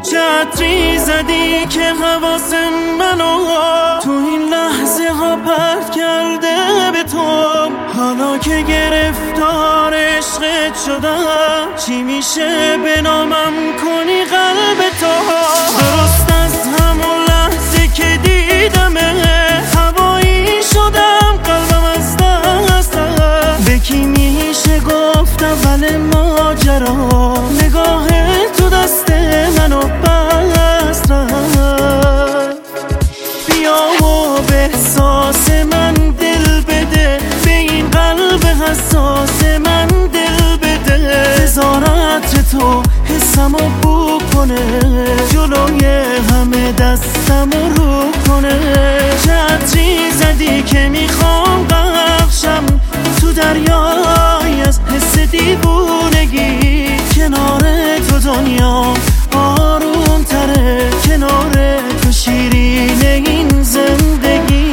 چتری زدی که حواس منو تو این لحظه ها پرت کرده به تو. حالا که گرفتار عشقت شدم چی میشه به نامم کنی قلب تو؟ درست از همون لحظه که دیدمه هوایی شدم قلبم از دست رفت. به کی میشه گفت اول ماجرا نگاه تو دست منو بست رفت. بیا و به احساس من دل بده، به این قلب حساس من دل بده. نظارت تو حسمو بو کنه، جلوی همه دستمو رو کنه. چتری زدی که میخوام غرقشم تو دریای از حس دیوونگی. کنار تو دنیا آروم تره، کنار تو شیرین این زندگی.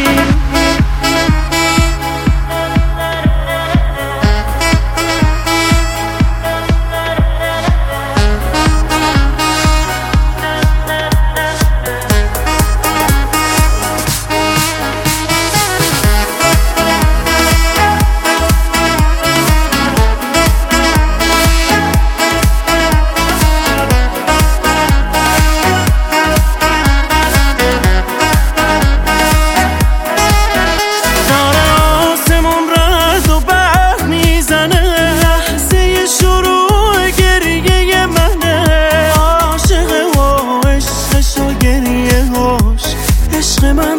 عشق من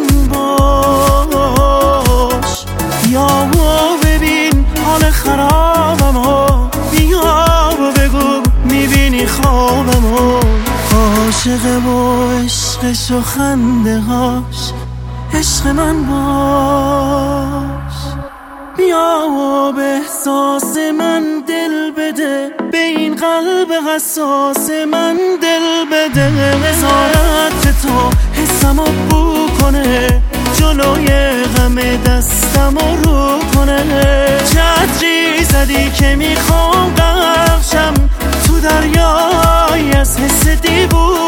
باش، بیا و ببین حال خرابمو، بیا و بگو میبینی خوابمو. عاشق و عشقش و خنده هاش عشق من باش. بیا و به احساس من دل بده، به این قلب حساس من دل بده. نظارت تو حسمو بو کنه، جلوی همه دستمو رو کنه. چتری زدی که میخوام غرقشم تو دریای از حس دیوونگی.